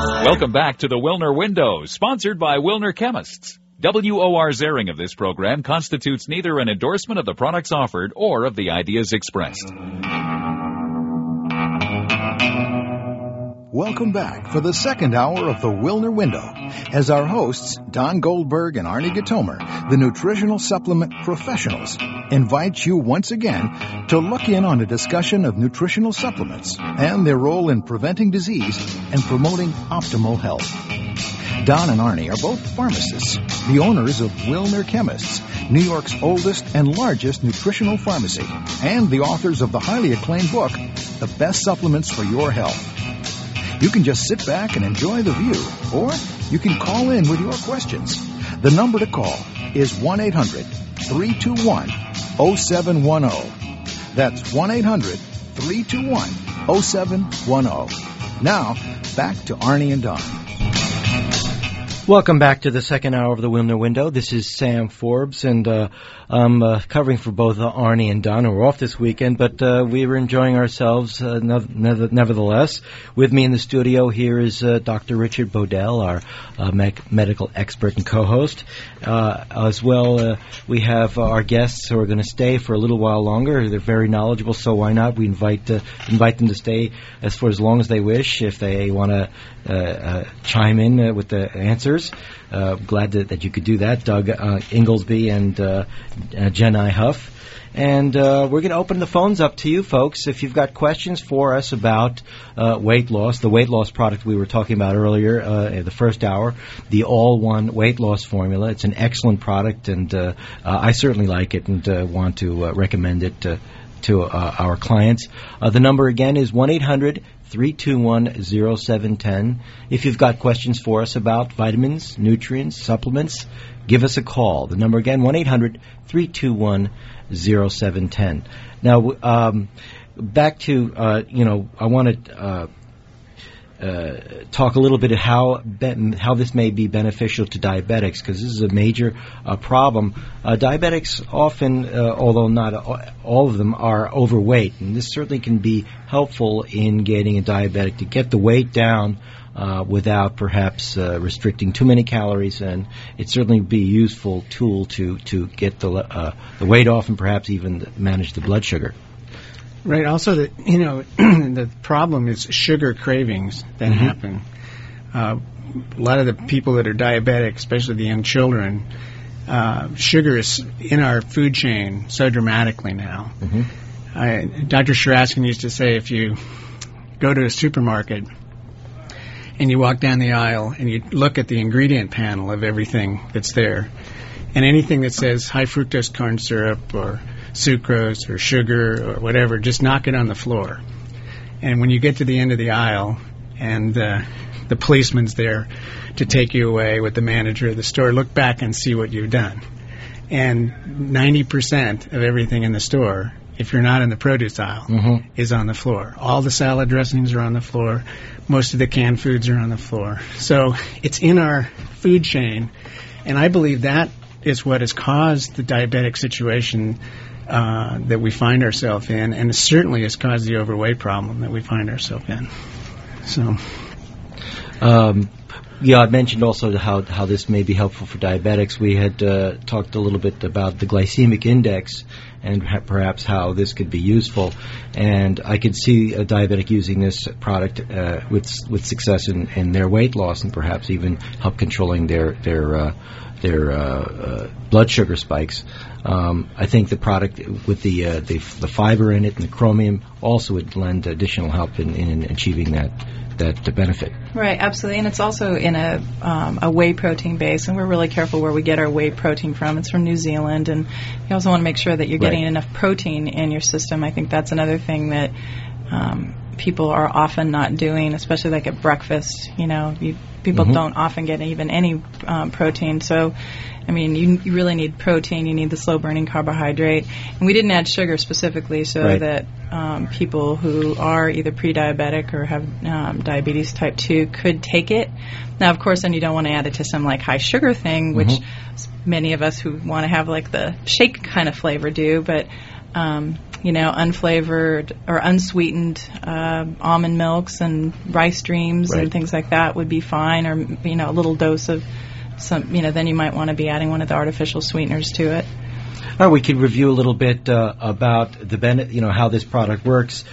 Welcome back to the Wilner Window, sponsored by Wilner Chemists. W.O.R. Zering of this program constitutes neither an endorsement of the products offered or of the ideas expressed. Welcome back for the second hour of the Wilner Window, as our hosts, Don Goldberg and Arnie Gatomer, the nutritional supplement professionals, invite you once again to look in on a discussion of nutritional supplements and their role in preventing disease and promoting optimal health. Don and Arnie are both pharmacists, the owners of Wilner Chemists, New York's oldest and largest nutritional pharmacy, and the authors of the highly acclaimed book, The Best Supplements for Your Health. You can just sit back and enjoy the view, or you can call in with your questions. The number to call is 1-800-321-0710. That's 1-800-321-0710. Now, back to Arnie and Don. Welcome back to the second hour of the Wilner Window. This is Sam Forbes, and I'm covering for both Arnie and Don, who are off this weekend, but we were enjoying ourselves nevertheless. With me in the studio here is Dr. Richard Bodell, our medical expert and co-host. As well, we have our guests who are going to stay for a little while longer. They're very knowledgeable, so why not? We invite them to stay for as long as they wish, if they want to chime in with the answers. Glad that you could do that, Doug Inglesby and Jen I. Huff. And we're going to open the phones up to you folks. If you've got questions for us about weight loss, the weight loss product we were talking about earlier in the first hour, the All-One Weight Loss Formula. It's an excellent product, and I certainly like it and want to recommend it to our clients. The number again is 1-800-321-0710. If you've got questions for us about vitamins, nutrients, supplements, give us a call. The number again, 1-800-321-0710. Now, back to, I want to talk a little bit of how this may be beneficial to diabetics, because this is a major problem. Diabetics often, although not all of them, are overweight, and this certainly can be helpful in getting a diabetic to get the weight down without perhaps restricting too many calories, and it certainly be a useful tool to get the weight off and perhaps even manage the blood sugar. Right. Also, the problem is sugar cravings that happen. A lot of the people that are diabetic, especially the young children, sugar is in our food chain so dramatically now. Dr. Sharaskin used to say, if you go to a supermarket and you walk down the aisle and you look at the ingredient panel of everything that's there, and anything that says high fructose corn syrup or sucrose or sugar or whatever, just knock it on the floor. And when you get to the end of the aisle and the policeman's there to take you away with the manager of the store, look back and see what you've done. And 90% of everything in the store, if you're not in the produce aisle, is on the floor. All the salad dressings are on the floor. Most of the canned foods are on the floor. So it's in our food chain, and I believe that is what has caused the diabetic situation that we find ourselves in, and it certainly has caused the overweight problem that we find ourselves in. So, I mentioned also how this may be helpful for diabetics. We had talked a little bit about the glycemic index and perhaps how this could be useful. And I could see a diabetic using this product with success in their weight loss, and perhaps even help controlling their blood sugar spikes. I think the product with the fiber in it and the chromium also would lend additional help in achieving that benefit. Right, absolutely, and it's also in a whey protein base, and we're really careful where we get our whey protein from. It's from New Zealand, and you also want to make sure that you're getting enough protein in your system. I think that's another thing that people are often not doing, especially like at breakfast. People don't often get even any protein, so I mean, you really need protein, you need the slow-burning carbohydrate. And we didn't add sugar specifically so that people who are either pre-diabetic or have diabetes type 2 could take it. Now, of course, then you don't want to add it to some like high sugar thing, which many of us who want to have like the shake kind of flavor do, but unflavored or unsweetened almond milks and rice dreams and things like that would be fine, or a little dose of some. Then you might want to be adding one of the artificial sweeteners to it. We could review a little bit about the how this product works.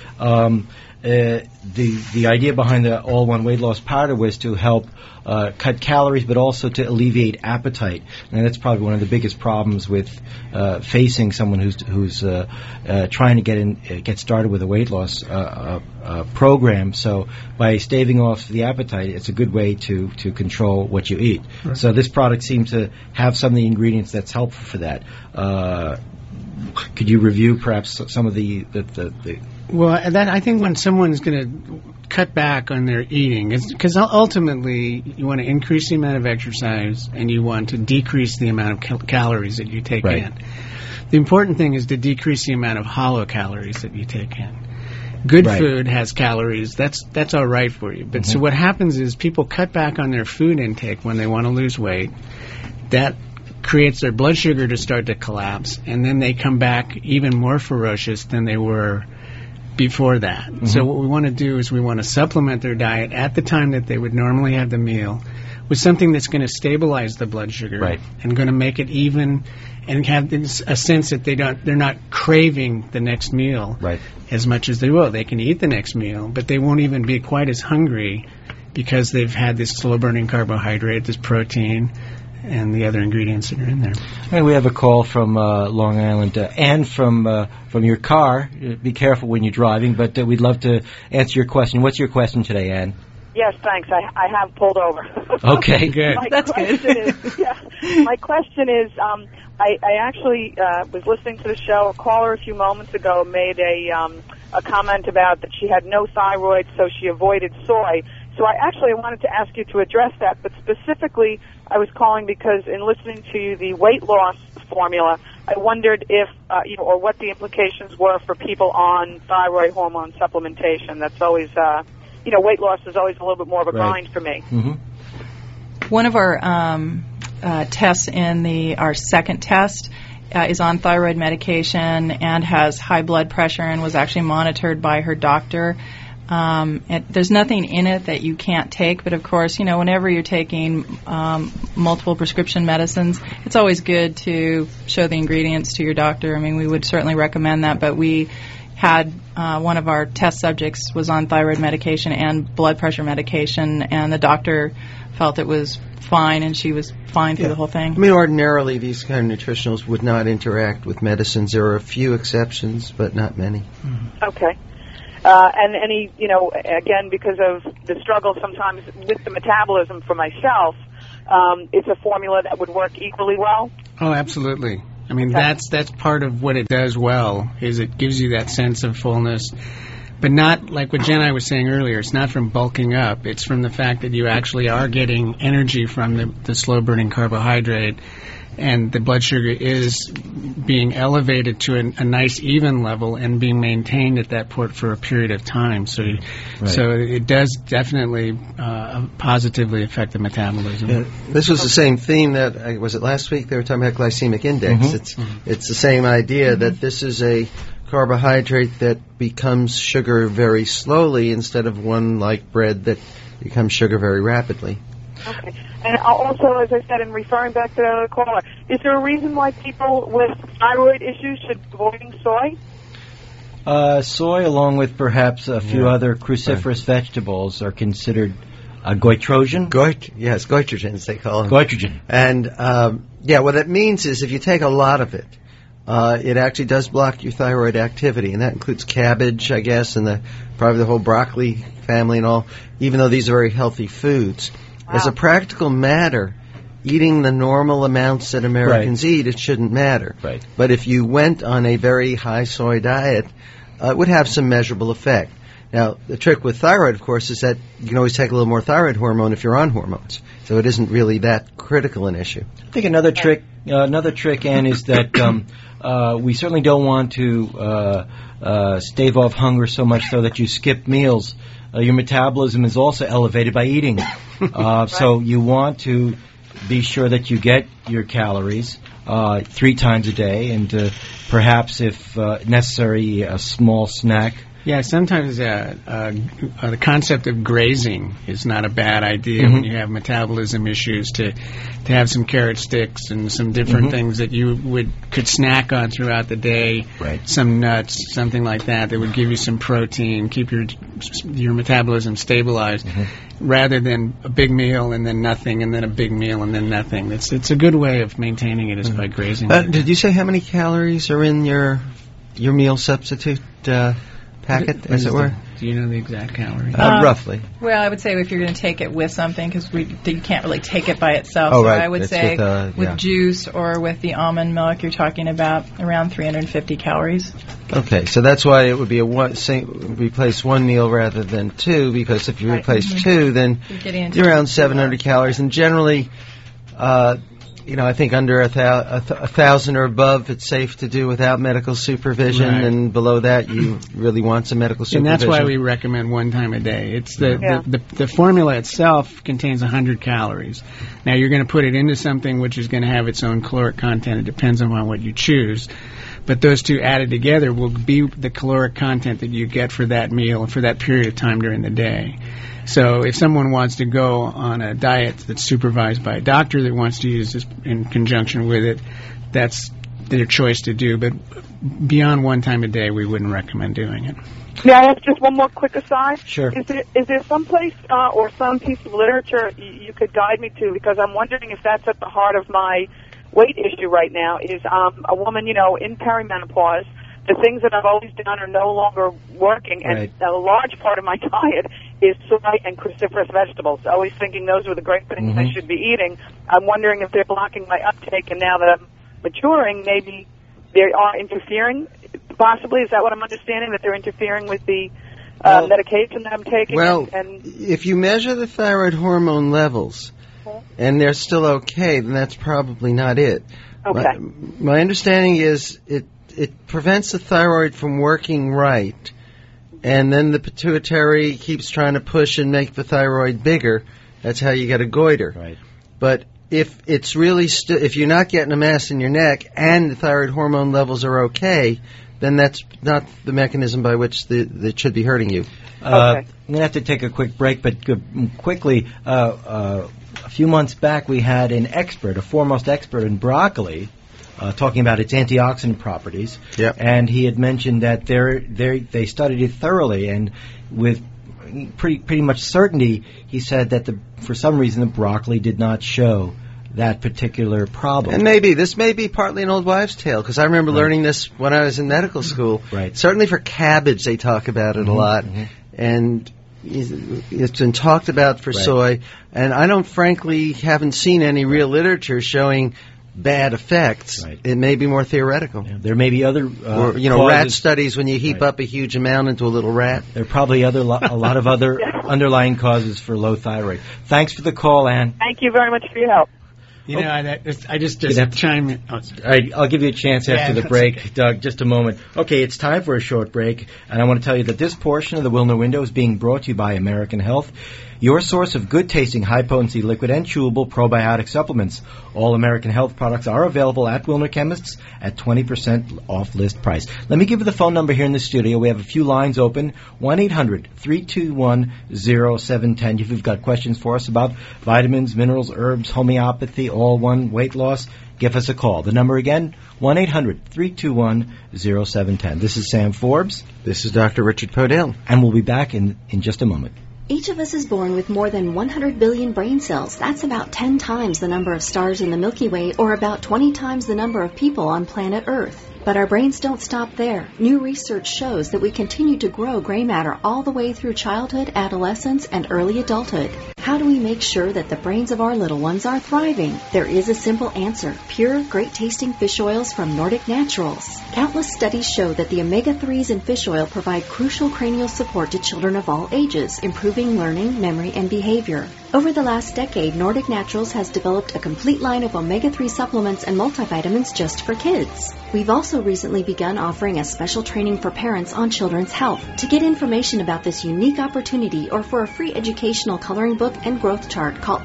The idea behind the all-one weight loss powder was to help cut calories, but also to alleviate appetite, and that's probably one of the biggest problems with facing someone who's trying to get started with a weight loss program. So by staving off the appetite, it's a good way to control what you eat. Right. So this product seems to have some of the ingredients that's helpful for that. Could you review perhaps some of the Well, I think when someone's going to cut back on their eating, because ultimately you want to increase the amount of exercise and you want to decrease the amount of calories that you take in. The important thing is to decrease the amount of hollow calories that you take in. Good food has calories. That's all right for you. But so what happens is people cut back on their food intake when they want to lose weight. That creates their blood sugar to start to collapse, and then they come back even more ferocious than they were before that. So what we want to do is we want to supplement their diet at the time that they would normally have the meal with something that's going to stabilize the blood sugar and going to make it even, and have a sense that they're not craving the next meal as much as they will. They can eat the next meal, but they won't even be quite as hungry because they've had this slow-burning carbohydrate, this protein, and the other ingredients that are in there. And we have a call from Long Island. Anne from your car. Be careful when you're driving, but we'd love to answer your question. What's your question today, Anne? Yes, thanks. I have pulled over. Okay, good. That's good. My question is, I actually was listening to the show. A caller a few moments ago made a comment about that she had no thyroid, so she avoided soy. So I actually wanted to ask you to address that, but specifically I was calling because in listening to the weight loss formula, I wondered if, or what the implications were for people on thyroid hormone supplementation. That's always, weight loss is always a little bit more of a grind for me. One of our tests in our second test is on thyroid medication and has high blood pressure and was actually monitored by her doctor. There's nothing in it that you can't take, but of course, whenever you're taking multiple prescription medicines, it's always good to show the ingredients to your doctor. I mean, we would certainly recommend that, but we had one of our test subjects was on thyroid medication and blood pressure medication, and the doctor felt it was fine, and she was fine through the whole thing. I mean, ordinarily, these kind of nutritionals would not interact with medicines. There are a few exceptions, but not many. Okay. And any, again, because of the struggle sometimes with the metabolism for myself, it's a formula that would work equally well? Oh, absolutely. I mean, that's part of what it does well, is it gives you that sense of fullness. But not like what Jen and I was saying earlier, it's not from bulking up. It's from the fact that you actually are getting energy from the slow-burning carbohydrate, and the blood sugar is being elevated to a nice even level and being maintained at that point for a period of time. So it does definitely positively affect the metabolism. Yeah, this was the same theme that, was it last week? They were talking about glycemic index. It's the same idea that this is a carbohydrate that becomes sugar very slowly instead of one like bread that becomes sugar very rapidly. Okay. And also, as I said, in referring back to the other caller, is there a reason why people with thyroid issues should avoid soy? Soy, along with perhaps a few other cruciferous vegetables, are considered goitrogen. Yes, goitrogens they call them. Goitrogen. And, what it means is if you take a lot of it, it actually does block your thyroid activity, and that includes cabbage, I guess, and probably the whole broccoli family and all, even though these are very healthy foods. Wow. As a practical matter, eating the normal amounts that Americans eat, it shouldn't matter. Right. But if you went on a very high soy diet, it would have some measurable effect. Now, the trick with thyroid, of course, is that you can always take a little more thyroid hormone if you're on hormones. So it isn't really that critical an issue. I think another trick, Ann, is that we certainly don't want to stave off hunger so much so that you skip meals. Your metabolism is also elevated by eating. So you want to be sure that you get your calories. 3 times a day, and perhaps, if necessary, a small snack. Yeah, sometimes the concept of grazing is not a bad idea when you have metabolism issues, to have some carrot sticks and some different things that you could snack on throughout the day. Right. Some nuts, something like that would give you some protein, keep your metabolism stabilized, rather than a big meal and then nothing, and then a big meal and then nothing. It's a good way of maintaining it is by grazing. Did you say how many calories are in your meal substitute packet, as it were? Do you know the exact calories? Roughly. Well, I would say if you're going to take it with something, because you can't really take it by itself. Oh, so right. I would That's say with juice or with the almond milk, you're talking about around 350 calories. Okay, so that's why it would be replace one meal rather than 2, because if you replace 2, then you're around 700 calories, and generally, I think under 1,000 or above, it's safe to do without medical supervision, and below that, you really want some medical supervision. And that's why we recommend 1 time a day. It's the formula itself contains 100 calories. Now, you're going to put it into something which is going to have its own caloric content. It depends on what you choose. But those two added together will be the caloric content that you get for that meal and for that period of time during the day. So if someone wants to go on a diet that's supervised by a doctor that wants to use this in conjunction with it, that's their choice to do. But beyond 1 time a day, we wouldn't recommend doing it. May I ask just one more quick aside? Sure. Is there some place or some piece of literature you could guide me to? Because I'm wondering if that's at the heart of my weight issue right now. Is a woman, in perimenopause. The things that I've always done are no longer working, and a large part of my diet is soy and cruciferous vegetables. Always thinking those were the great things I should be eating. I'm wondering if they're blocking my uptake, and now that I'm maturing, maybe they are interfering. Possibly, is that what I'm understanding? That they're interfering with the medication that I'm taking? Well, if you measure the thyroid hormone levels, and they're still okay, then that's probably not it. Okay. My understanding is it prevents the thyroid from working right, and then the pituitary keeps trying to push and make the thyroid bigger. That's how you get a goiter. Right. But if it's really if you're not getting a mass in your neck and the thyroid hormone levels are okay, then that's not the mechanism by which it should be hurting you. I'm going to have to take a quick break, but quickly, a few months back we had a foremost expert in broccoli, talking about its antioxidant properties. Yep. And he had mentioned that they studied it thoroughly, and with pretty much certainty, he said that for some reason the broccoli did not show that particular problem. And this may be partly an old wives' tale, because I remember learning this when I was in medical school. Right. Certainly for cabbage, they talk about it a lot. And it's been talked about for soy. And I haven't seen any real literature showing bad effects. Right. It may be more theoretical. Yeah, there may be other rat studies when you heap up a huge amount into a little rat. There are probably a lot of other underlying causes for low thyroid. Thanks for the call, Ann. Thank you very much for your help. I just chime in. All right, I'll give you a chance after the break, Doug. Just a moment. Okay, it's time for a short break, and I want to tell you that this portion of the Wilner Window is being brought to you by American Health, your source of good-tasting, high-potency liquid and chewable probiotic supplements. All American Health products are available at Wilner Chemists at 20% off list price. Let me give you the phone number here in the studio. We have a few lines open, 1-800-321-0710. If you've got questions for us about vitamins, minerals, herbs, homeopathy, all one, weight loss, give us a call. The number again, 1-800-321-0710. This is Sam Forbes. This is Dr. Richard Podell. And we'll be back in just a moment. Each of us is born with more than 100 billion brain cells. That's about 10 times the number of stars in the Milky Way, or about 20 times the number of people on planet Earth. But our brains don't stop there. New research shows that we continue to grow gray matter all the way through childhood, adolescence, and early adulthood. How do we make sure that the brains of our little ones are thriving? There is a simple answer. Pure, great-tasting fish oils from Nordic Naturals. Countless studies show that the omega-3s in fish oil provide crucial cranial support to children of all ages, improving learning, memory, and behavior. Over the last decade, Nordic Naturals has developed a complete line of omega-3 supplements and multivitamins just for kids. We've also recently begun offering a special training for parents on children's health. To get information about this unique opportunity or for a free educational coloring book and growth chart, call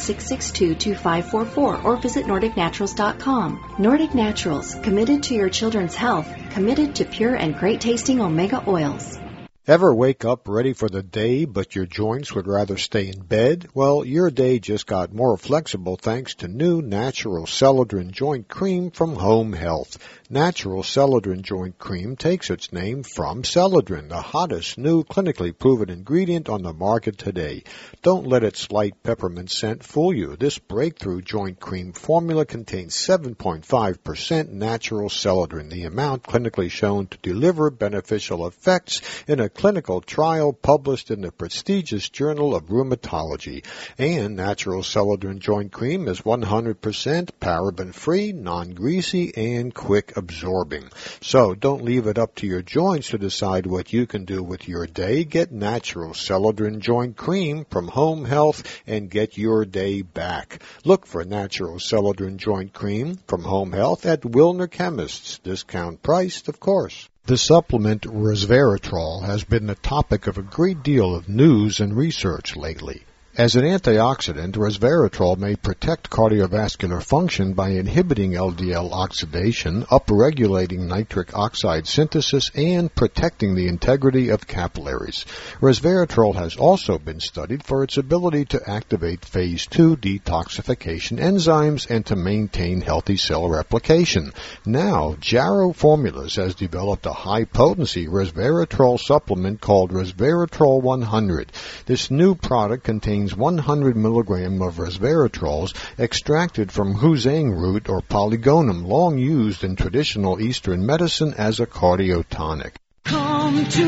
800-662-2544 or visit NordicNaturals.com. Nordic Naturals, committed to your children's health, committed to pure and great-tasting omega oils. Ever wake up ready for the day, but your joints would rather stay in bed? Well, your day just got more flexible thanks to new Natural Celadrin Joint Cream from Home Health. Natural Celadrin Joint Cream takes its name from Celadrin, the hottest new clinically proven ingredient on the market today. Don't let its light peppermint scent fool you. This breakthrough joint cream formula contains 7.5% natural celadrin, the amount clinically shown to deliver beneficial effects in a clinical trial published in the prestigious Journal of Rheumatology. And Natural Celadrin Joint Cream is 100% paraben-free, non-greasy, and quick absorbing. So don't leave it up to your joints to decide what you can do with your day. Get Natural Celadrin Joint Cream from Home Health and get your day back. Look for Natural Celadrin Joint Cream from Home Health at Wilner Chemists. Discount priced, of course. The supplement resveratrol has been the topic of a great deal of news and research lately. As an antioxidant, resveratrol may protect cardiovascular function by inhibiting LDL oxidation, upregulating nitric oxide synthesis, and protecting the integrity of capillaries. Resveratrol has also been studied for its ability to activate phase 2 detoxification enzymes and to maintain healthy cell replication. Now, Jarrow Formulas has developed a high-potency resveratrol supplement called Resveratrol 100. This new product contains 100 milligram of resveratrols extracted from Huzang root or Polygonum, long used in traditional Eastern medicine as a cardiotonic. Come to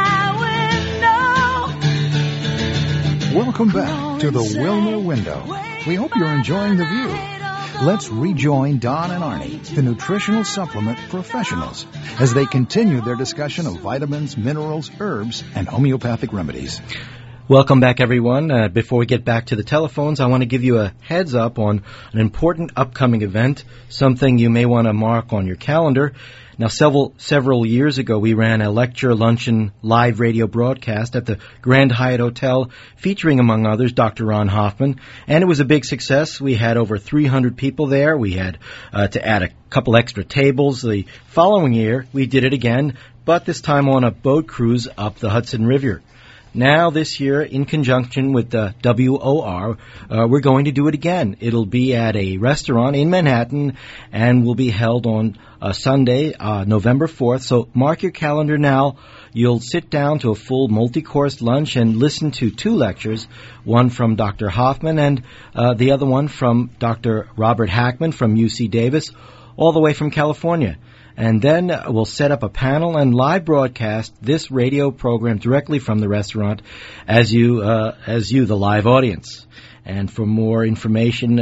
my window. Welcome back to the Wilner Window. We hope you're enjoying the view. Let's rejoin Don and Arnie, the nutritional supplement professionals, as they continue their discussion of vitamins, minerals, herbs, and homeopathic remedies. Welcome back, everyone. Before we get back to the telephones, I want to give you a heads up on an important upcoming event, something you may want to mark on your calendar. Now, several years ago, we ran a lecture, luncheon, live radio broadcast at the Grand Hyatt Hotel featuring, among others, Dr. Ron Hoffman, and it was a big success. We had over 300 people there. We had to add a couple extra tables. The following year, we did it again, but this time on a boat cruise up the Hudson River. Now, this year, in conjunction with the WOR, we're going to do it again. It'll be at a restaurant in Manhattan and will be held on Sunday, November 4th. So mark your calendar now. You'll sit down to a full multi-course lunch and listen to 2 lectures, one from Dr. Hoffman and the other one from Dr. Robert Hackman from UC Davis, all the way from California. And then we'll set up a panel and live broadcast this radio program directly from the restaurant as you, the live audience. And for more information,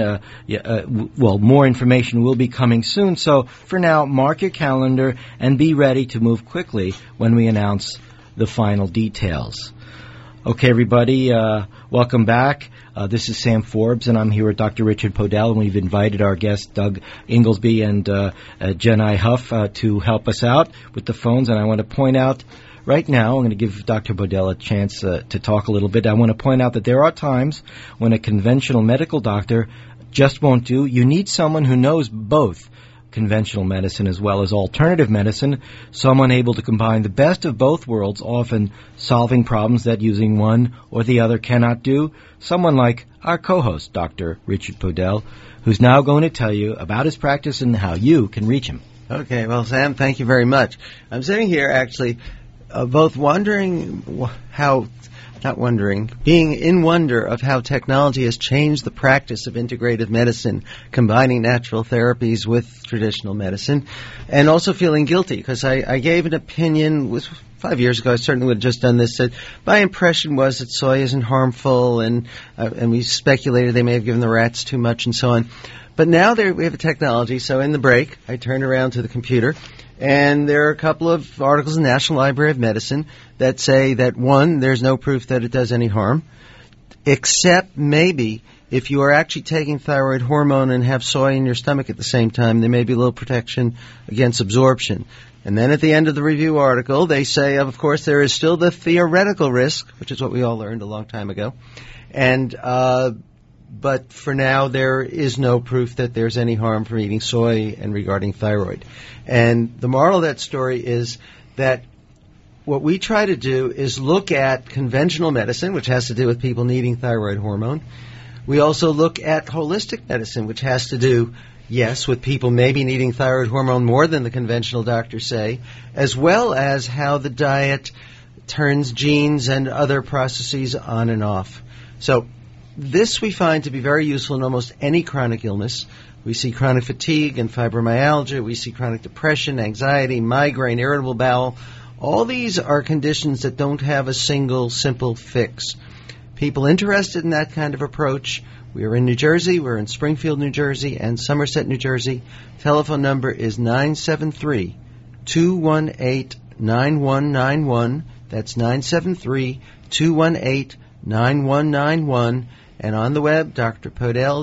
more information will be coming soon. So for now, mark your calendar and be ready to move quickly when we announce the final details. Okay, everybody, welcome back. This is Sam Forbes, and I'm here with Dr. Richard Podell, and we've invited our guests, Doug Inglesby and Jenai Huff, to help us out with the phones. And I want to point out right now, I'm going to give Dr. Podell a chance to talk a little bit. I want to point out that there are times when a conventional medical doctor just won't do. You need someone who knows both conventional medicine as well as alternative medicine, someone able to combine the best of both worlds, often solving problems that using one or the other cannot do. Someone like our co-host, Dr. Richard Podell, who's now going to tell you about his practice and how you can reach him. Okay, well, Sam, thank you very much. I'm sitting here actually both wondering how... Not wondering, being in wonder of how technology has changed the practice of integrative medicine, combining natural therapies with traditional medicine, and also feeling guilty because I gave an opinion, was 5 years ago, I certainly would have just done this, that my impression was that soy isn't harmful, and we speculated they may have given the rats too much and so on. But now we have a technology, so in the break, I turned around to the computer, and there are a couple of articles in the National Library of Medicine that say that, one, there's no proof that it does any harm. except maybe if you are actually taking thyroid hormone and have soy in your stomach at the same time, there may be a little protection against absorption. And then at the end of the review article, they say, of course, there is still the theoretical risk, which is what we all learned a long time ago. And but for now, there is no proof that there's any harm from eating soy and regarding thyroid. And the moral of that story is that what we try to do is look at conventional medicine, which has to do with people needing thyroid hormone. We also look at holistic medicine, which has to do, yes, with people maybe needing thyroid hormone more than the conventional doctors say, as well as how the diet turns genes and other processes on and off. So this we find to be very useful in almost any chronic illness. We see chronic fatigue and fibromyalgia. We see chronic depression, anxiety, migraine, irritable bowel. All these are conditions that don't have a single simple fix. People interested in that kind of approach, we are in New Jersey, we're in Springfield, New Jersey, and Somerset, New Jersey. Telephone number is 973-218-9191. That's 973-218-9191. And on the web, Dr. Podell,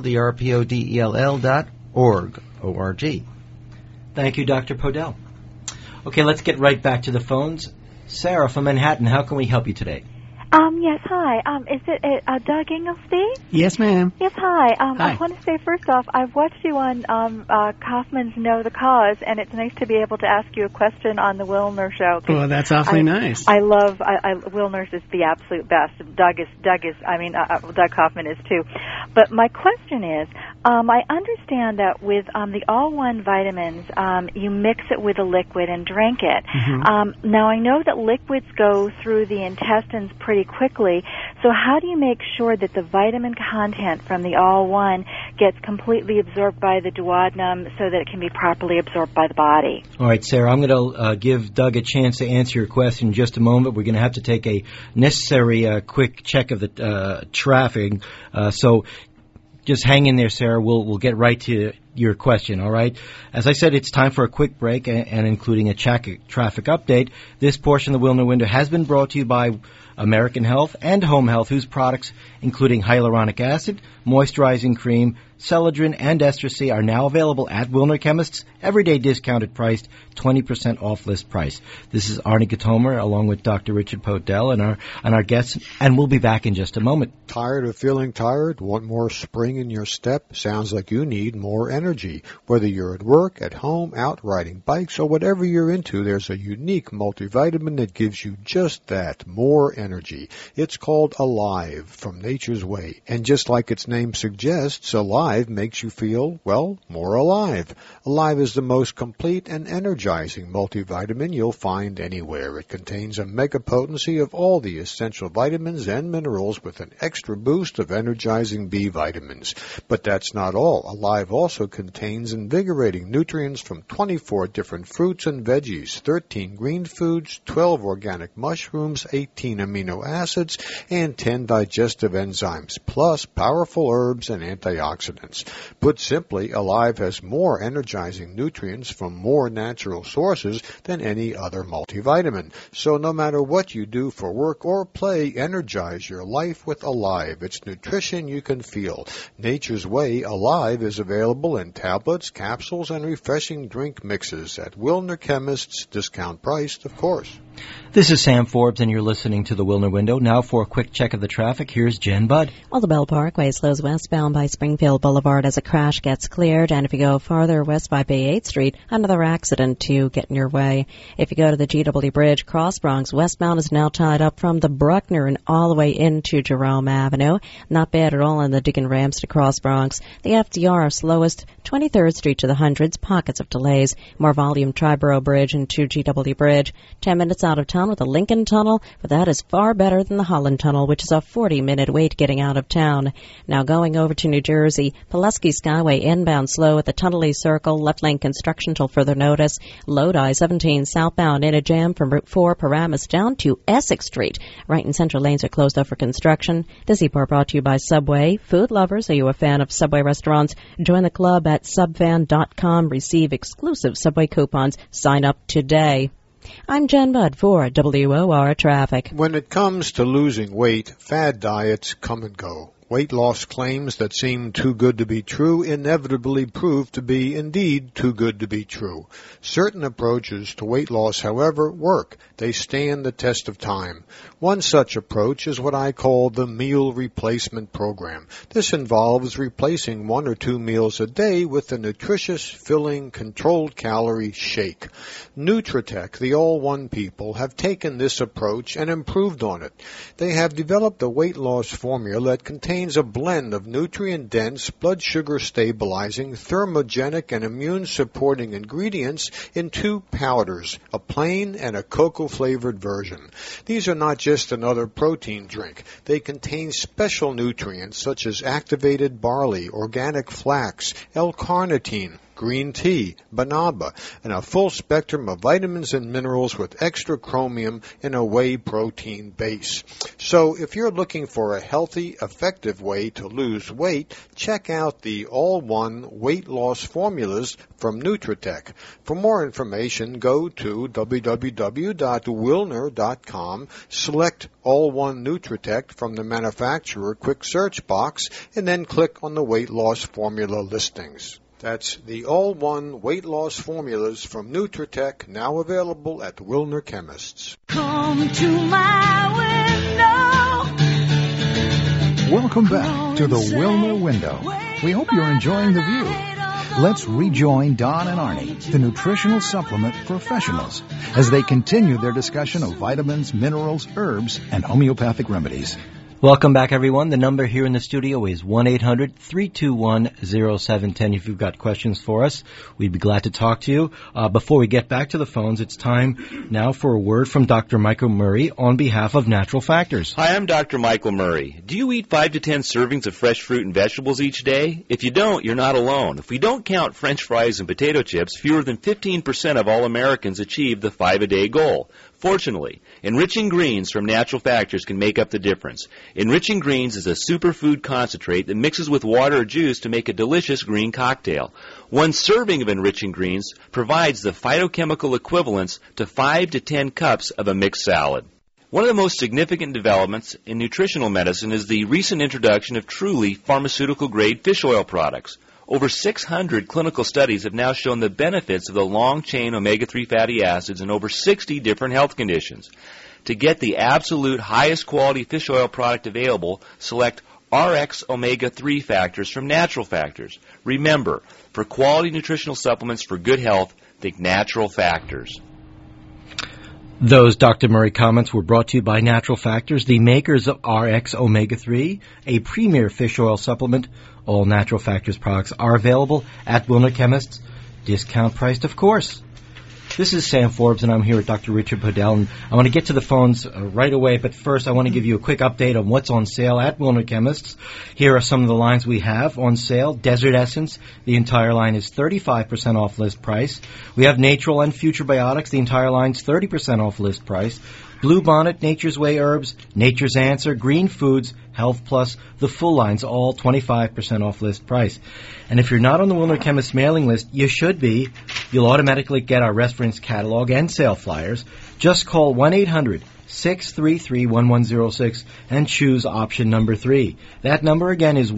drpodell.org, O-R-G. Thank you, Dr. Podell. Okay, let's get right back to the phones. Sarah from Manhattan, how can we help you today? Yes, hi. Is it Doug Inglesby? Yes, ma'am. Yes, hi. Hi. I want to say, first off, I've watched you on Kaufman's Know the Cause, and it's nice to be able to ask you a question on the Wilner show. Well, that's awfully nice. I love, Wilner's is the absolute best. Doug Kaufman is too. But my question is, I understand that with the all-one vitamins, you mix it with a liquid and drink it. Mm-hmm. Now, I know that liquids go through the intestines pretty quickly, so how do you make sure that the vitamin content from the all-one gets completely absorbed by the duodenum so that it can be properly absorbed by the body? All right, Sarah, I'm going to give Doug a chance to answer your question in just a moment. We're going to have to take a necessary quick check of the traffic, so just hang in there, Sarah. We'll get right to your question, all right? As I said, it's time for a quick break and including a traffic update. This portion of the Wilner Window has been brought to you by American Health and Home Health, whose products, including hyaluronic acid, moisturizing cream, Celadrin, and Ester C, are now available at Wilner Chemists, everyday discounted priced, 20% off list price. This is Arnie Gatomer along with Dr. Richard Podell and our guests, and we'll be back in just a moment. Tired of feeling tired? Want more spring in your step? Sounds like you need more energy. Whether you're at work, at home, out riding bikes, or whatever you're into, there's a unique multivitamin that gives you just that, more energy. It's called Alive from Nature's Way. And just like its name suggests, Alive makes you feel, well, more alive. Alive is the most complete and energizing multivitamin you'll find anywhere. It contains a mega potency of all the essential vitamins and minerals with an extra boost of energizing B vitamins. But that's not all. Alive also contains invigorating nutrients from 24 different fruits and veggies, 13 green foods, 12 organic mushrooms, 18 amino acids, and 10 digestive enzymes, plus powerful herbs and antioxidants. Put simply, Alive has more energizing nutrients from more natural sources than any other multivitamin. So no matter what you do for work or play, energize your life with Alive. It's nutrition you can feel. Nature's Way Alive is available in tablets, capsules, and refreshing drink mixes at Wilner Chemists, discount priced, of course. This is Sam Forbes, and you're listening to the Wilner Window. Now for a quick check of the traffic, here's Jen Budd. Well, the Bell Parkway slows westbound by Springfield Boulevard as a crash gets cleared, and if you go farther west by Bay 8th Street, another accident to get in your way. If you go to the GW Bridge, Cross Bronx, westbound is now tied up from the Bruckner and all the way into Jerome Avenue. Not bad at all in the Diggin Ramps to Cross Bronx. The FDR slowest 23rd Street to the Hundreds, pockets of delays. More volume Triborough Bridge into GW Bridge. 10 minutes out of town with the Lincoln Tunnel, but that is far better than the Holland Tunnel, which is a 40-minute wait getting out of town. Now going over to New Jersey, Pulaski Skyway inbound slow at the Tunnelly Circle, left lane construction till further notice. Lodi 17 southbound in a jam from Route 4 Paramus down to Essex Street. Right and central lanes are closed up for construction. This report brought to you by Subway. Food lovers, are you a fan of Subway restaurants? Join the club at subfan.com. Receive exclusive Subway coupons. Sign up today. I'm Jen Budd for WOR Traffic. When it comes to losing weight, fad diets come and go. Weight loss claims that seem too good to be true inevitably prove to be indeed too good to be true. Certain approaches to weight loss, however, work. They stand the test of time. One such approach is what I call the meal replacement program. This involves replacing 1 or 2 meals a day with a nutritious, filling, controlled calorie shake. Nutritech, the All-One people, have taken this approach and improved on it. They have developed a weight loss formula that contains a blend of nutrient-dense, blood sugar stabilizing, thermogenic, and immune-supporting ingredients in 2 powders, a plain and a cocoa-flavored version. These are not just another protein drink. They contain special nutrients such as activated barley, organic flax, L-carnitine, green tea, banaba, and a full spectrum of vitamins and minerals with extra chromium in a whey protein base. So if you're looking for a healthy, effective way to lose weight, check out the All-One Weight Loss Formulas from Nutritech. For more information, go to www.wilner.com, select All-One Nutritech from the manufacturer quick search box, and then click on the weight loss formula listings. That's the All-One Weight Loss Formulas from Nutritech, now available at Wilner Chemists. Come to my window. Welcome back to the Wilner Window. We hope you're enjoying the view. Let's rejoin Don and Arnie, the nutritional supplement professionals, as they continue their discussion of vitamins, minerals, herbs, and homeopathic remedies. Welcome back, everyone. The number here in the studio is 1-800-321-0710. If you've got questions for us, we'd be glad to talk to you. Before we get back to the phones, it's time now for a word from Dr. Michael Murray on behalf of Natural Factors. Hi, I'm Dr. Michael Murray. Do you eat 5 to 10 servings of fresh fruit and vegetables each day? If you don't, you're not alone. If we don't count French fries and potato chips, fewer than 15% of all Americans achieve the 5-a-day goal. Fortunately, Enriching Greens from Natural Factors can make up the difference. Enriching Greens is a superfood concentrate that mixes with water or juice to make a delicious green cocktail. 1 serving of Enriching Greens provides the phytochemical equivalents to 5 to 10 cups of a mixed salad. One of the most significant developments in nutritional medicine is the recent introduction of truly pharmaceutical-grade fish oil products. Over 600 clinical studies have now shown the benefits of the long-chain omega-3 fatty acids in over 60 different health conditions. To get the absolute highest quality fish oil product available, select RX Omega-3 Factors from Natural Factors. Remember, for quality nutritional supplements for good health, think Natural Factors. Those Dr. Murray comments were brought to you by Natural Factors, the makers of RX Omega-3, a premier fish oil supplement. All Natural Factors products are available at Wilner Chemists, discount priced, of course. This is Sam Forbes, and I'm here with Dr. Richard Podell, and I want to get to the phones right away, but first I want to give you a quick update on what's on sale at Wilner Chemists. Here are some of the lines we have on sale. Desert Essence, the entire line is 35% off list price. We have Natural and Future Biotics, the entire line's 30% off list price. Blue Bonnet, Nature's Way Herbs, Nature's Answer, Green Foods, Health Plus, the full lines, all 25% off list price. And if you're not on the Wilner Chemist mailing list, you should be. You'll automatically get our reference catalog and sale flyers. Just call 1-800-633-1106 and choose option number 3. That number again is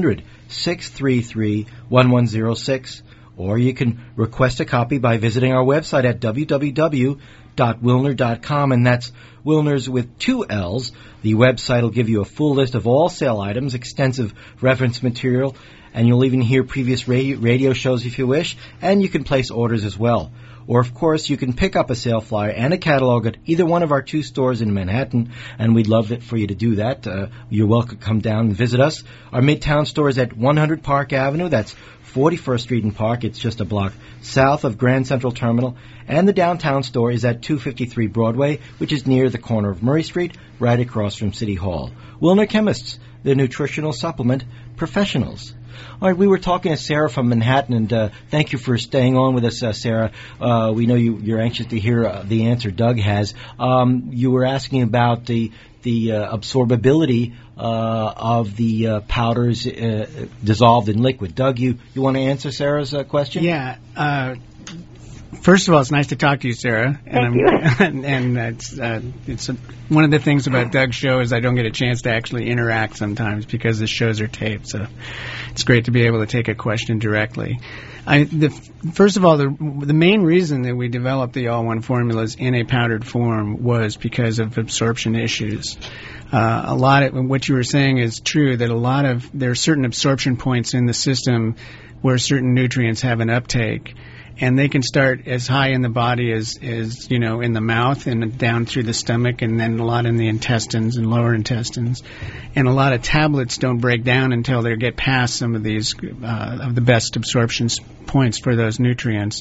1-800-633-1106. Or you can request a copy by visiting our website at www.wilner.com, and that's Wilner's with 2 L's. The website will give you a full list of all sale items, extensive reference material, and you'll even hear previous radio shows if you wish, and you can place orders as well. Or, of course, you can pick up a sale flyer and a catalog at either one of our 2 stores in Manhattan, and we'd love it for you to do that. You're welcome to come down and visit us. Our Midtown store is at 100 Park Avenue. That's 41st Street and Park. It's just a block south of Grand Central Terminal. And the downtown store is at 253 Broadway, which is near the corner of Murray Street, right across from City Hall. Wilner Chemists, the nutritional supplement professionals. All right, we were talking to Sarah from Manhattan, and thank you for staying on with us, Sarah. We know you're anxious to hear the answer Doug has. You were asking about the absorbability of the powders dissolved in liquid. Doug, you want to answer Sarah's question? Yeah. First of all, it's nice to talk to you, Sarah. Thank you. And it's one of the things about Doug's show is I don't get a chance to actually interact sometimes because the shows are taped. So it's great to be able to take a question directly. First of all, the main reason that we developed the all-one formulas in a powdered form was because of absorption issues. A lot of what you were saying is true, that there are certain absorption points in the system where certain nutrients have an uptake. And they can start as high in the body as in the mouth and down through the stomach, and then a lot in the intestines and lower intestines. And a lot of tablets don't break down until they get past some of these of the best absorption points for those nutrients.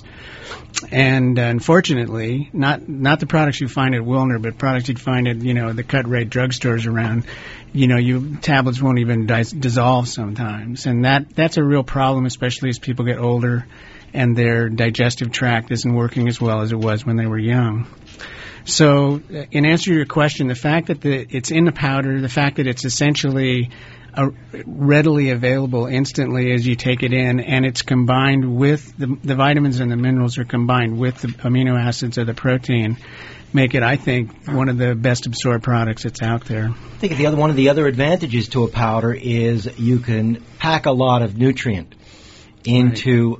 And unfortunately, not the products you find at Wilner, but products you'd find at the cut-rate drugstores around. Tablets won't even dissolve sometimes, and that's a real problem, especially as people get older and their digestive tract isn't working as well as it was when they were young. So, in answer to your question, the fact that it's in the powder, the fact that it's essentially readily available instantly as you take it in, and it's combined with the vitamins and the minerals are combined with the amino acids or the protein, make it, I think, one of the best absorbed products that's out there. I think one of the other advantages to a powder is you can pack a lot of nutrient into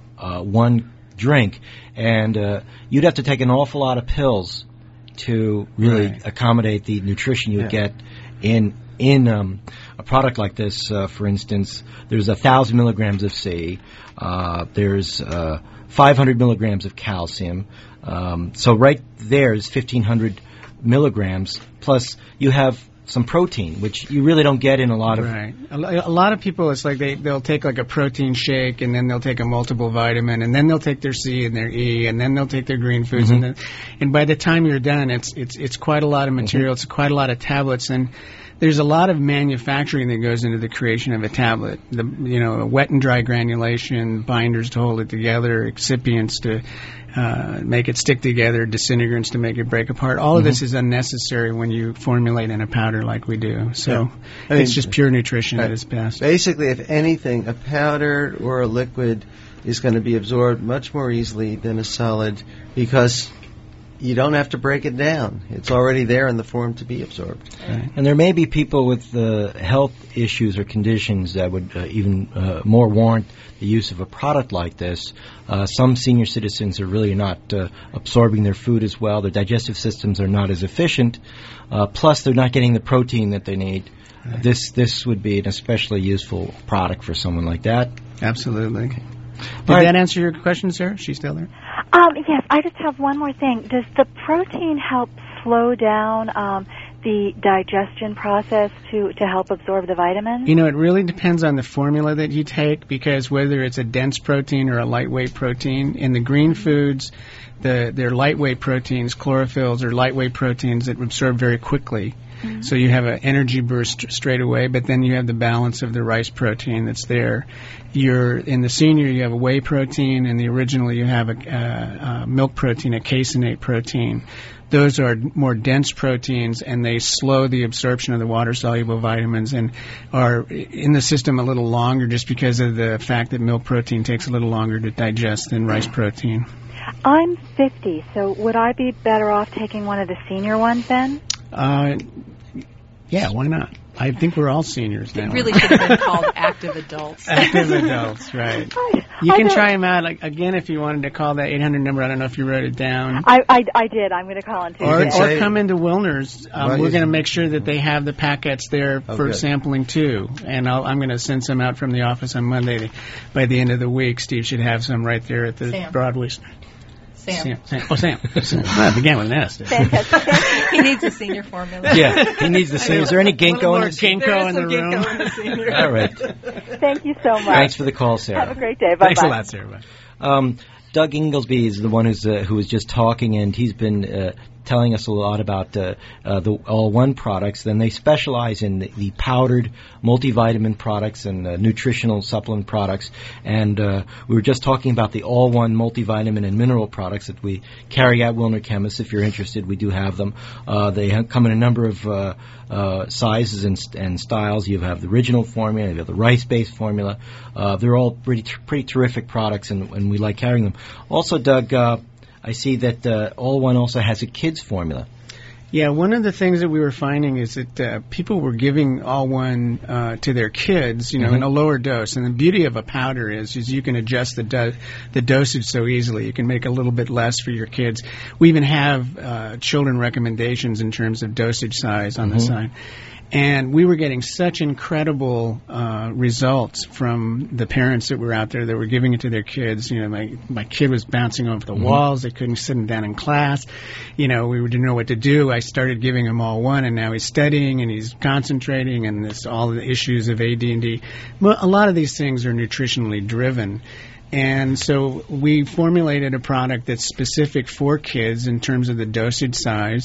one drink, and you'd have to take an awful lot of pills to really accommodate the nutrition you get in a product like this. For instance, there's 1,000 milligrams of C, there's 500 milligrams of calcium, so right there is 1,500 milligrams, plus you have some protein, which you really don't get in a lot of... Right. A lot of people, it's like they'll take like a protein shake, and then they'll take a multiple vitamin, and then they'll take their C and their E, and then they'll take their green foods, and by the time you're done, it's quite a lot of material, it's quite a lot of tablets, and there's a lot of manufacturing that goes into the creation of a tablet. Wet and dry granulation, binders to hold it together, excipients to make it stick together, disintegrants to make it break apart. All of this is unnecessary when you formulate in a powder like we do. So it's just pure nutrition at its best. Basically, if anything, a powder or a liquid is going to be absorbed much more easily than a solid because you don't have to break it down. It's already there in the form to be absorbed. Right. And there may be people with health issues or conditions that would even more warrant the use of a product like this. Some senior citizens are really not absorbing their food as well. Their digestive systems are not as efficient. Plus, they're not getting the protein that they need. Right. This would be an especially useful product for someone like that. Absolutely. Okay. Did that answer your question, Sarah? She's still there? Yes, I just have one more thing. Does the protein help slow down the digestion process to help absorb the vitamins? It really depends on the formula that you take, because whether it's a dense protein or a lightweight protein, in the green foods, they're lightweight proteins, chlorophylls are lightweight proteins that absorb very quickly. Mm-hmm. So you have an energy burst straight away, but then you have the balance of the rice protein that's there. In the senior, you have a whey protein, and the original, you have a milk protein, a caseinate protein. Those are more dense proteins, and they slow the absorption of the water-soluble vitamins and are in the system a little longer just because of the fact that milk protein takes a little longer to digest than rice protein. I'm 50, so would I be better off taking one of the senior ones then? Yeah, why not? I think we're all seniors now. It really should have been called active adults. Active adults, right. You can try them out, again, if you wanted to call that 800 number. I don't know if you wrote it down. I did. I'm going to call in too. Or come into Wilner's. We're going to make sure that they have the packets there for sampling too. And I'm going to send some out from the office on Monday. By the end of the week, Steve should have some right there at the Broadway. Sam. Oh, Sam. I began with an S. He needs a senior formula. Yeah, he needs the senior. Is there any ginkgo in the room? All right. Thank you so much. Thanks for the call, Sarah. Have a great day. Bye-bye. Thanks a lot, Sarah. Doug Inglesby is the one who was just talking, and he's been telling us a lot about the All One products. Then they specialize in the powdered multivitamin products and nutritional supplement products. And we were just talking about the All One multivitamin and mineral products that we carry at Wilner Chemists. If you're interested, we do have them. They come in a number of sizes and styles. You have the original formula, you have the rice-based formula. They're all pretty terrific products, and we like carrying them. Also, Doug, I see that All One also has a kids formula. Yeah, one of the things that we were finding is that people were giving All One to their kids, in a lower dose. And the beauty of a powder is you can adjust the dosage so easily. You can make a little bit less for your kids. We even have children recommendations in terms of dosage size on the side. And we were getting such incredible results from the parents that were out there that were giving it to their kids. My kid was bouncing off the walls. They couldn't sit him down in class. We didn't know what to do. I started giving him All One, and now he's studying and he's concentrating, and this all the issues of AD&D. Well, a lot of these things are nutritionally driven. And so we formulated a product that's specific for kids in terms of the dosage size.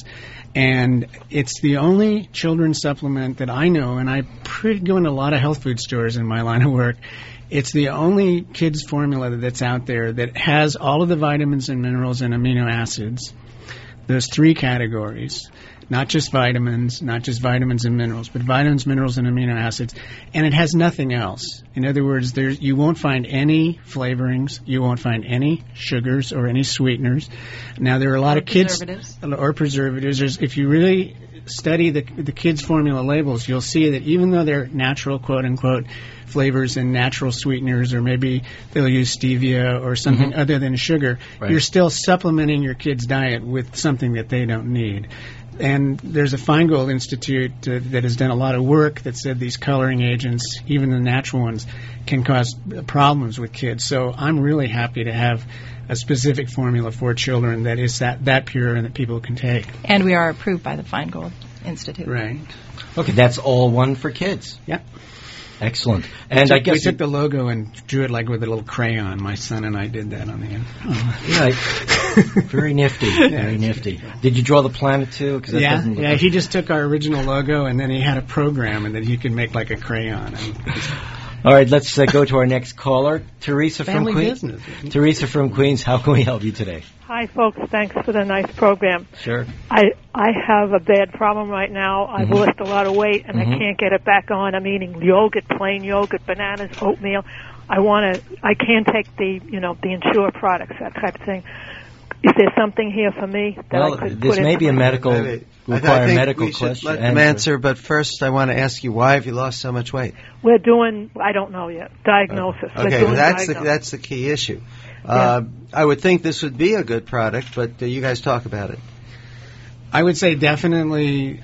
And it's the only children's supplement that I know, and I go into a lot of health food stores in my line of work. It's the only kids formula that's out there that has all of the vitamins and minerals and amino acids, those three categories. Not just vitamins and minerals, but vitamins, minerals, and amino acids. And it has nothing else. In other words, you won't find any flavorings, you won't find any sugars or any sweeteners. Now, there are a lot of kids... preservatives. If you really study the kids' formula labels, you'll see that even though they're natural, quote-unquote, flavors and natural sweeteners, or maybe they'll use stevia or something other than sugar, you're still supplementing your kid's diet with something that they don't need. And there's a Feingold Institute that has done a lot of work that said these coloring agents, even the natural ones, can cause problems with kids. So I'm really happy to have a specific formula for children that is that pure and that people can take. And we are approved by the Feingold Institute. Right. Okay, that's All One for kids. Yep. Excellent. And I guess we took the logo and drew it like with a little crayon. My son and I did that on the end. Yeah, very nifty. Very nifty. Did you draw the planet too? Yeah. He just took our original logo and then he had a program and then you can make like a crayon. All right, let's go to our next caller, Teresa Family from Queens. Business. Teresa from Queens, how can we help you today? Hi, folks. Thanks for the nice program. Sure. I have a bad problem right now. I've lost a lot of weight, and I can't get it back on. I'm eating yogurt, plain yogurt, bananas, oatmeal. I can't take the Ensure products, that type of thing. Is there something here for me that I could this put may in? be a medical I think we question. should let them answer, but first I want to ask you, why have you lost so much weight? We're doing, I don't know yet, diagnosis. Okay, that's the key issue. I would think this would be a good product, but you guys talk about it. I would say definitely,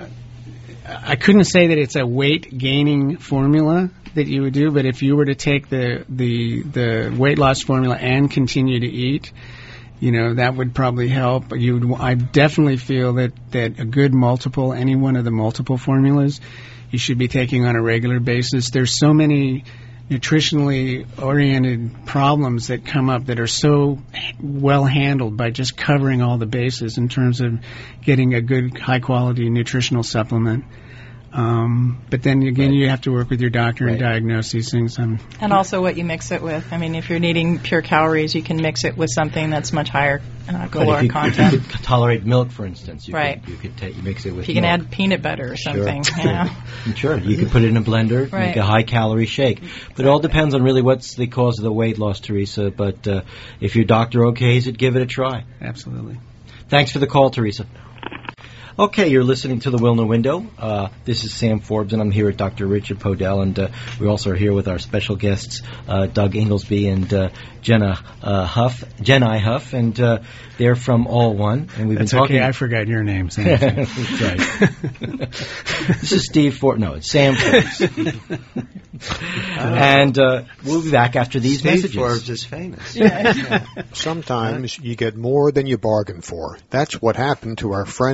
I couldn't say that it's a weight-gaining formula that you would do, but if you were to take the weight loss formula and continue to eat, that would probably help. I definitely feel that a good multiple, any one of the multiple formulas, you should be taking on a regular basis. There's so many nutritionally oriented problems that come up that are so well handled by just covering all the bases in terms of getting a good, high-quality nutritional supplement. But then again, you have to work with your doctor and diagnose these things. And also what you mix it with. I mean, if you're needing pure calories, you can mix it with something that's much higher caloric content. If you could tolerate milk, for instance, you could mix it with. You can add peanut butter or something. Sure. Sure, you could put it in a blender, make a high-calorie shake. But it all depends on really what's the cause of the weight loss, Teresa. But if your doctor okays it, give it a try. Absolutely. Thanks for the call, Teresa. Okay, you're listening to the Wilner Window. This is Sam Forbes, and I'm here with Dr. Richard Podell, and we also are here with our special guests, Doug Inglesby and Jenni Huff, and they're from All One. And we've been talking. Okay, I forgot your name, Sam. That's right. This is Steve Forbes. No, it's Sam Forbes. And we'll be back after these messages. Steve Forbes is famous. Sometimes you get more than you bargain for. That's what happened to our friends at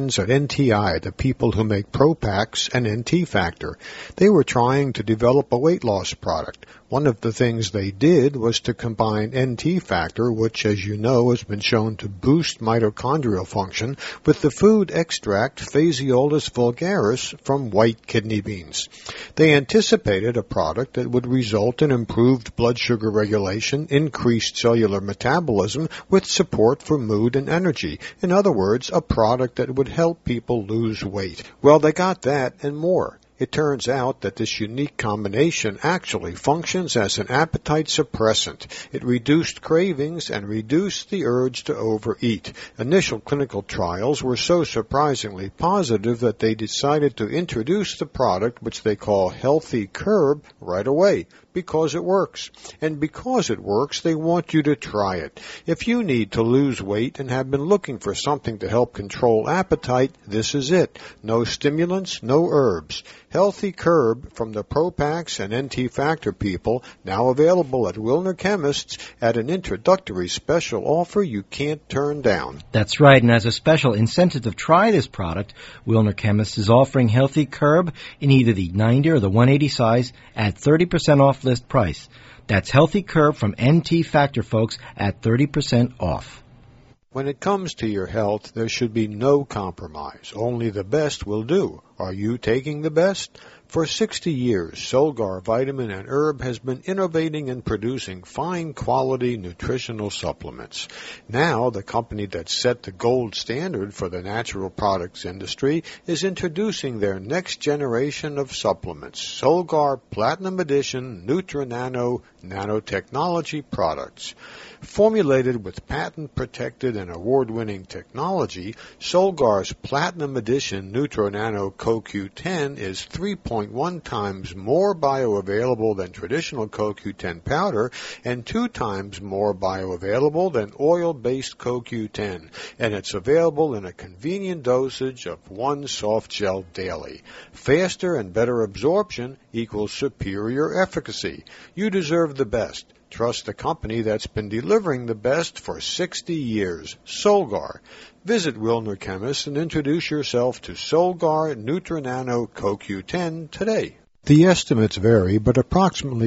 NTI, the people who make Pro-Pax and NT Factor. They were trying to develop a weight loss product. One of the things they did was to combine NT Factor, which, as you know, has been shown to boost mitochondrial function, with the food extract Phaseolus vulgaris from white kidney beans. They anticipated a product that would result in improved blood sugar regulation, increased cellular metabolism, with support for mood and energy. In other words, a product that would help people lose weight. Well, they got that and more. It turns out that this unique combination actually functions as an appetite suppressant. It reduced cravings and reduced the urge to overeat. Initial clinical trials were so surprisingly positive that they decided to introduce the product, which they call Healthy Curb, right away. Because it works. And because it works, they want you to try it. If you need to lose weight and have been looking for something to help control appetite, this is it. No stimulants, no herbs. Healthy Curb from the Pro-Pax and NT Factor people, now available at Wilner Chemists at an introductory special offer you can't turn down. That's right, and as a special incentive to try this product, Wilner Chemists is offering Healthy Curb in either the 90 or the 180 size at 30% off list price. That's Healthy Curb from NT Factor, folks, at 30% off. When it comes to your health, there should be no compromise. Only the best will do. Are you taking the best? For 60 years, Solgar Vitamin and Herb has been innovating and producing fine-quality nutritional supplements. Now, the company that set the gold standard for the natural products industry is introducing their next generation of supplements, Solgar Platinum Edition Nutri-Nano nanotechnology products. Formulated with patent-protected and award-winning technology, Solgar's Platinum Edition Nutri-Nano CoQ10 is 3.1 times more bioavailable than traditional CoQ10 powder and 2 times more bioavailable than oil-based CoQ10, and it's available in a convenient dosage of 1 soft gel daily. Faster and better absorption equals superior efficacy. You deserve the best. Trust the company that's been delivering the best for 60 years, Solgar. Visit Wilner Chemists and introduce yourself to Solgar Nutri-Nano CoQ10 today. The estimates vary, but approximately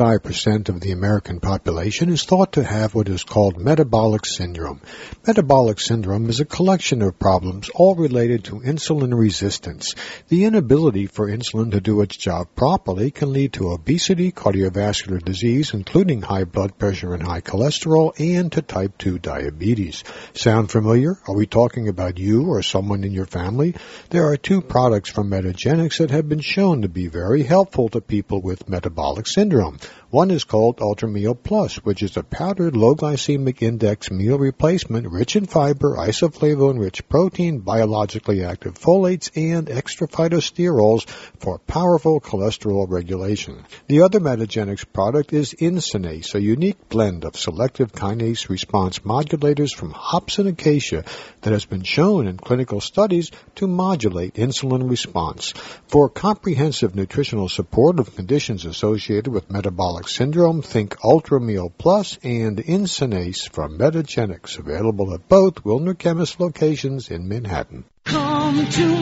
25% of the American population is thought to have what is called metabolic syndrome. Metabolic syndrome is a collection of problems all related to insulin resistance. The inability for insulin to do its job properly can lead to obesity, cardiovascular disease, including high blood pressure and high cholesterol, and to type 2 diabetes. Sound familiar? Are we talking about you or someone in your family? There are 2 products from Metagenics that have been shown to be very helpful to people with metabolic syndrome. One is called Ultrameal Plus, which is a powdered low glycemic index meal replacement rich in fiber, isoflavone-rich protein, biologically active folates, and extra phytosterols for powerful cholesterol regulation. The other Metagenics product is Insinase, a unique blend of selective kinase response modulators from hops and acacia that has been shown in clinical studies to modulate insulin response. For comprehensive nutritional support of conditions associated with metabolic syndrome, think Ultrameal Plus and Insinase from Metagenics, available at both Wilner Chemist locations in Manhattan. Come to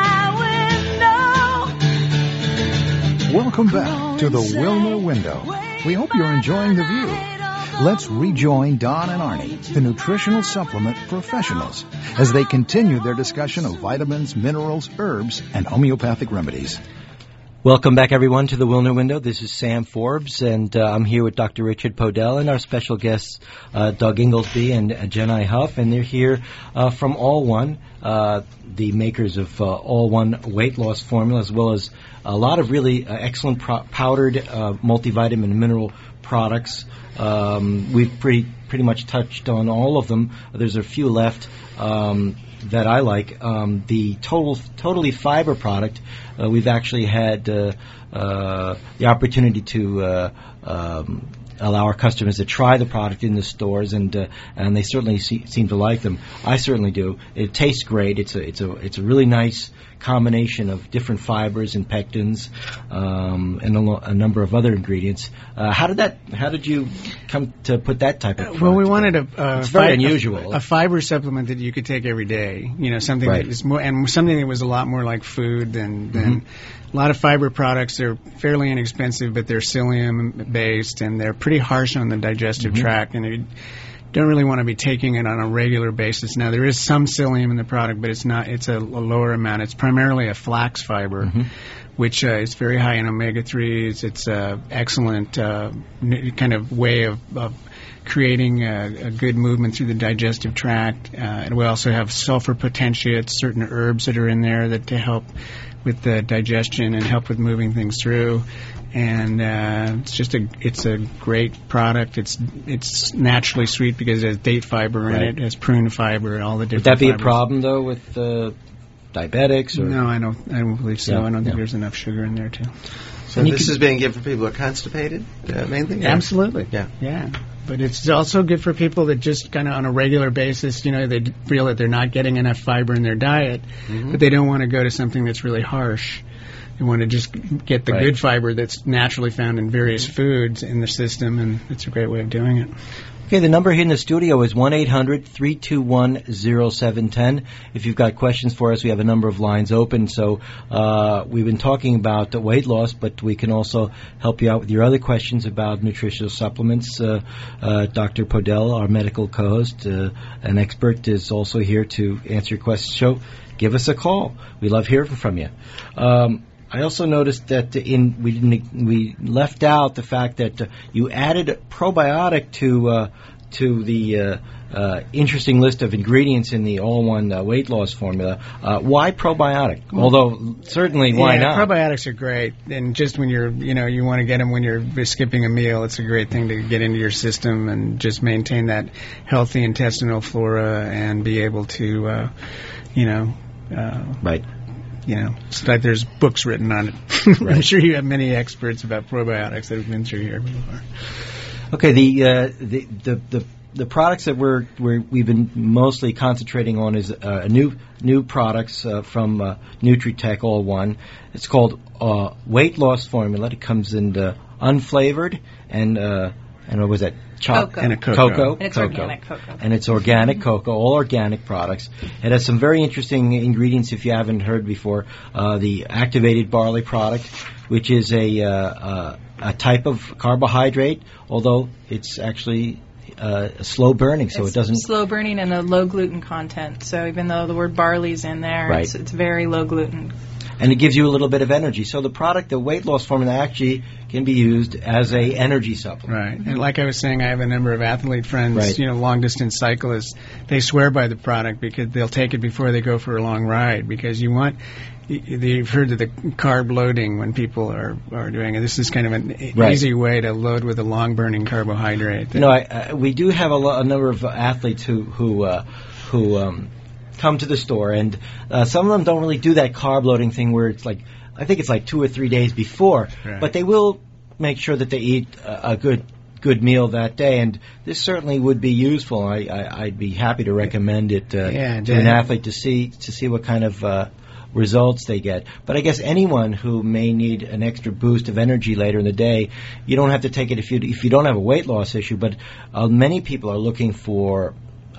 my window. Welcome back to the Wilner Window. We hope you're enjoying the view. Let's rejoin Don and Arnie, the nutritional supplement professionals, as they continue their discussion of vitamins, minerals, herbs, and homeopathic remedies. Welcome back, everyone, to the Wilner Window. This is Sam Forbes, and I'm here with Dr. Richard Podell and our special guests, Doug Inglesby and Jenai Huff, and they're here from All One, the makers of All One weight loss formula, as well as a lot of really excellent powdered multivitamin and mineral products. We've pretty much touched on all of them. There's a few left that I like. The Totally Fiber product we've actually had the opportunity to allow our customers to try the product in the stores, and they certainly seem to like them. I certainly do. It tastes great. It's a really nice combination of different fibers and pectins, and a number of other ingredients. How did you come to put that type of product? Well, we wanted it's very unusual. A fiber supplement that you could take every day. Something right. that is more, and something that was a lot more like food than a lot of fiber products. They're fairly inexpensive, but they're psyllium based, and they're pretty harsh on the digestive tract, and you don't really want to be taking it on a regular basis. Now, there is some psyllium in the product, but it's a lower amount. It's primarily a flax fiber, which is very high in omega-3s. It's an excellent kind of way of creating a good movement through the digestive tract. And we also have sulfur potentiates, certain herbs that are in there that to help with the digestion and help with moving things through. And it's a great product. It's naturally sweet because it has date fiber in it, it has prune fiber, all the different. Would that be fibers. a problem though with diabetics? Or? No, I don't believe so. Yeah, I don't think there's enough sugar in there too. So this is being given for people who are constipated, mainly? Absolutely. Yeah. But it's also good for people that just kind of on a regular basis, they feel that they're not getting enough fiber in their diet, but they don't want to go to something that's really harsh. They want to just get the good fiber that's naturally found in various foods in the system, and it's a great way of doing it. Okay, the number here in the studio is 1-800-321-0710. If you've got questions for us, we have a number of lines open. So we've been talking about weight loss, but we can also help you out with your other questions about nutritional supplements. Dr. Podell, our medical co-host, an expert, is also here to answer your questions. So give us a call. We love hearing from you. I also noticed that we left out the fact that you added probiotic to the interesting list of ingredients in the all-one weight loss formula. Why probiotic? Although certainly why not? Probiotics are great, and just when you're you want to get them when you're skipping a meal, it's a great thing to get into your system and just maintain that healthy intestinal flora and be able to right. It's like there's books written on it. Right. I'm sure you have many experts about probiotics that have been through here before. Okay, the products that we've been mostly concentrating on is new products from Nutritech All One. It's called Weight Loss Formula. It comes in unflavored and what was that? Cocoa. And a cocoa. And it's organic cocoa. And it's organic cocoa, all organic products. It has some very interesting ingredients if you haven't heard before. The activated barley product, which is a type of carbohydrate, although it's actually slow burning, so it doesn't... slow burning and a low gluten content. So even though the word barley's in there, right. it's very low gluten. And it gives you a little bit of energy. So the product, the weight loss formula, actually can be used as a energy supplement. Right. And like I was saying, I have a number of athlete friends, long-distance cyclists. They swear by the product because they'll take it before they go for a long ride because you've heard of the carb loading when people are doing it. This is kind of an easy way to load with a long-burning carbohydrate. We do have a number of athletes who come to the store, and some of them don't really do that carb loading thing where it's like, I think it's like 2 or 3 days before, but they will make sure that they eat a good meal that day, and this certainly would be useful. I'd be happy to recommend it to an athlete to see what kind of results they get. But I guess anyone who may need an extra boost of energy later in the day, you don't have to take it if you don't have a weight loss issue, but many people are looking for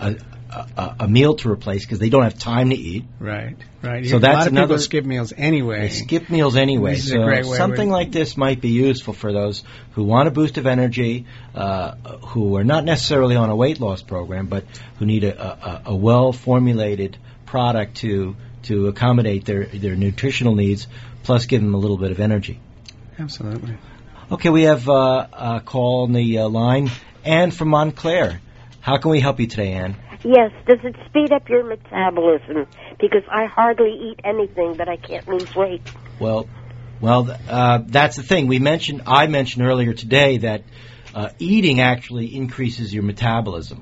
a meal to replace because they don't have time to eat. Right. So that's a lot of people skip meals anyway. They skip meals anyway. This is a great way something like this might be useful for those who want a boost of energy, who are not necessarily on a weight loss program, but who need a well-formulated product to accommodate their nutritional needs, plus give them a little bit of energy. Absolutely. Okay, we have a call on the line. Anne from Montclair. How can we help you today, Anne? Yes, does it speed up your metabolism? Because I hardly eat anything, but I can't lose weight. Well, that's the thing. I mentioned earlier today that eating actually increases your metabolism.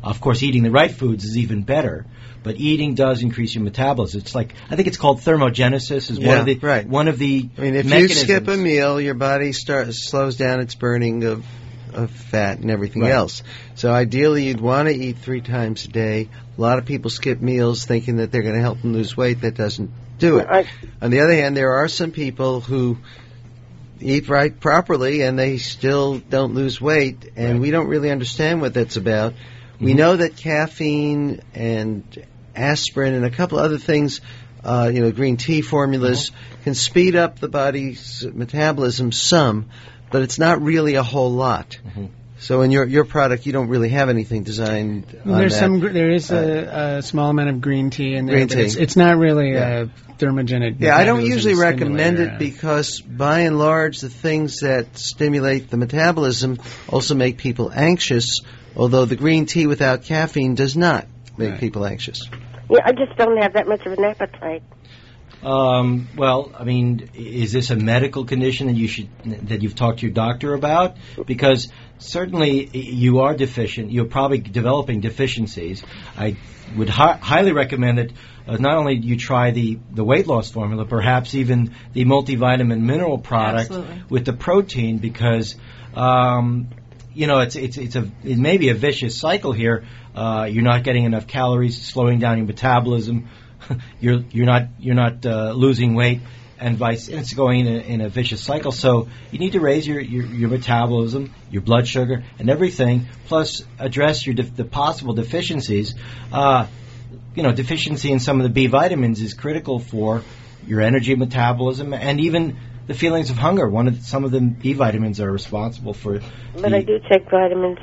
Of course, eating the right foods is even better. But eating does increase your metabolism. It's like, I think it's called thermogenesis is one of the I mean, if mechanisms. you skip a meal, your body slows down its burning of fat and everything else. So ideally, you'd want to eat 3 times a day. A lot of people skip meals thinking that they're going to help them lose weight. That doesn't do it. On the other hand, there are some people who eat right properly and they still don't lose weight, and we don't really understand what that's about. We know that caffeine and aspirin and a couple other things, green tea formulas, can speed up the body's metabolism some, but it's not really a whole lot. So in your product, you don't really have anything designed on There's that. There is a small amount of green tea in there. Green but tea. It's not really a thermogenic. Yeah, I don't usually metabolism recommend stimulator. it because, by and large, the things that stimulate the metabolism also make people anxious, although the green tea without caffeine does not make people anxious. Yeah, I just don't have that much of an appetite. Well, I mean, is this a medical condition that you've talked to your doctor about? Because certainly you are deficient. You're probably developing deficiencies. I would highly recommend that not only you try the weight loss formula, perhaps even the multivitamin mineral product with the protein, because it may be a vicious cycle here. You're not getting enough calories, slowing down your metabolism. You're not losing weight, and it's going in a vicious cycle. So you need to raise your metabolism, your blood sugar, and everything. Plus address the possible deficiencies. Deficiency in some of the B vitamins is critical for your energy metabolism and even the feelings of hunger. Some of the B vitamins are responsible for. But I do take vitamins.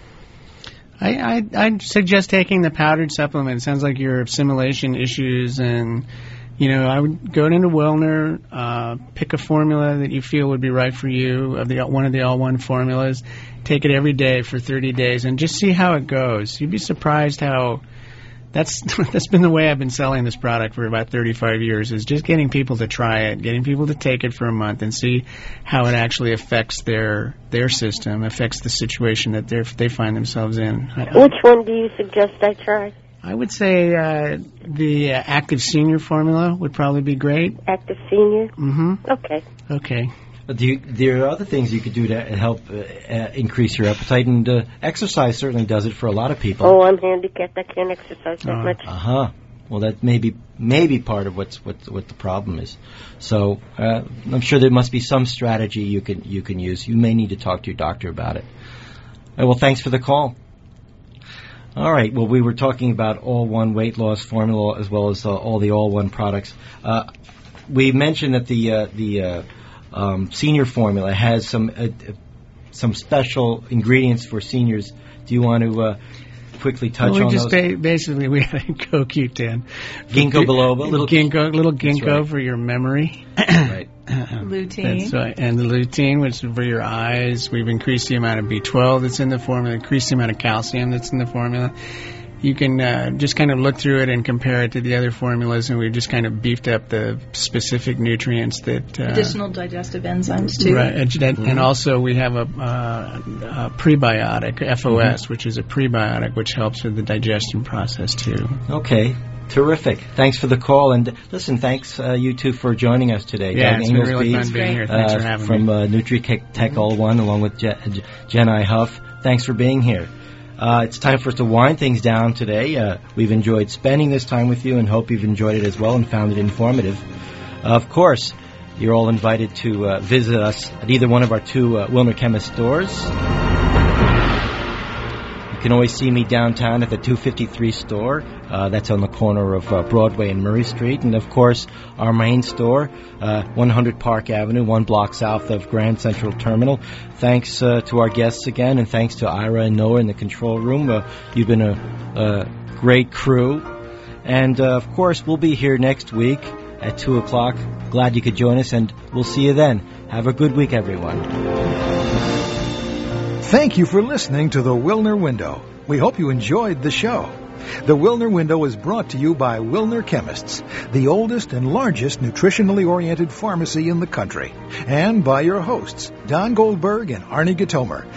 I'd suggest taking the powdered supplement. It sounds like your assimilation issues, and I would go into Wilner, pick a formula that you feel would be right for you, one of the all-one formulas. Take it every day for 30 days, and just see how it goes. You'd be surprised how. That's been the way I've been selling this product for about 35 years, is just getting people to try it, getting people to take it for a month and see how it actually affects their system, affects the situation that they find themselves in. Which one do you suggest I try? I would say the Active Senior formula would probably be great. Active Senior? Mm-hmm. Okay. There are other things you could do to help increase your appetite, and exercise certainly does it for a lot of people. Oh, I'm handicapped. I can't exercise that much. Well, that may be part of what the problem is. So I'm sure there must be some strategy you can use. You may need to talk to your doctor about it. Well, thanks for the call. All right. Well, we were talking about all-one weight loss formula as well as all the all-one products. We mentioned that the senior formula has some special ingredients for seniors. Do you want to quickly touch on those? Basically, we had CoQ10, ginkgo biloba, little ginkgo for your memory, right? Lutein. That's right, and the lutein, which is for your eyes. We've increased the amount of B12 that's in the formula, increased the amount of calcium that's in the formula. You can just kind of look through it and compare it to the other formulas, and we've just kind of beefed up the specific nutrients that... additional digestive enzymes, too. Right, and also we have a prebiotic, FOS, which is a prebiotic, which helps with the digestion process, too. Okay, terrific. Thanks for the call, and listen, thanks you two for joining us today. Yeah, Doug it's been really fun being here. Thanks for having me. From NutriTech All-One, along with Jen I. Huff. Thanks for being here. It's time for us to wind things down today. We've enjoyed spending this time with you and hope you've enjoyed it as well and found it informative. Of course, you're all invited to visit us at either one of our 2 Wilner Chemist stores. You can always see me downtown at the 253 store. That's on the corner of Broadway and Murray Street. And, of course, our main store, 100 Park Avenue, 1 block south of Grand Central Terminal. Thanks to our guests again, and thanks to Ira and Noah in the control room. You've been a great crew. And, of course, we'll be here next week at 2 o'clock. Glad you could join us, and we'll see you then. Have a good week, everyone. Thank you for listening to the Wilner Window. We hope you enjoyed the show. The Wilner Window is brought to you by Wilner Chemists, the oldest and largest nutritionally oriented pharmacy in the country, and by your hosts, Don Goldberg and Arnie Gatomer.